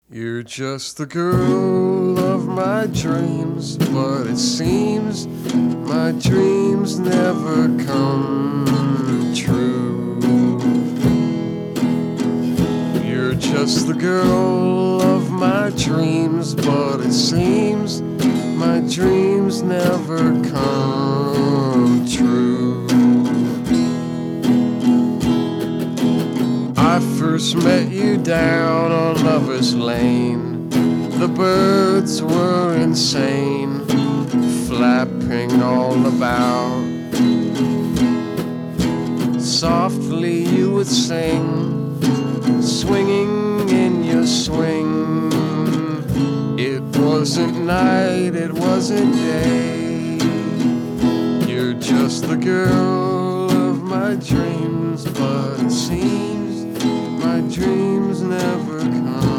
You're just the girl of my dreams, but it seems my dreams never come true. You're just the girl of my dreams, but it seems my dreams never come true. I first met you down on Lover's Lane. The birds were insane, flapping all about. Softly you would sing, swinging in your swing. It wasn't night, it wasn't day. You're just the girl of my dreams, but it seems my dreams never come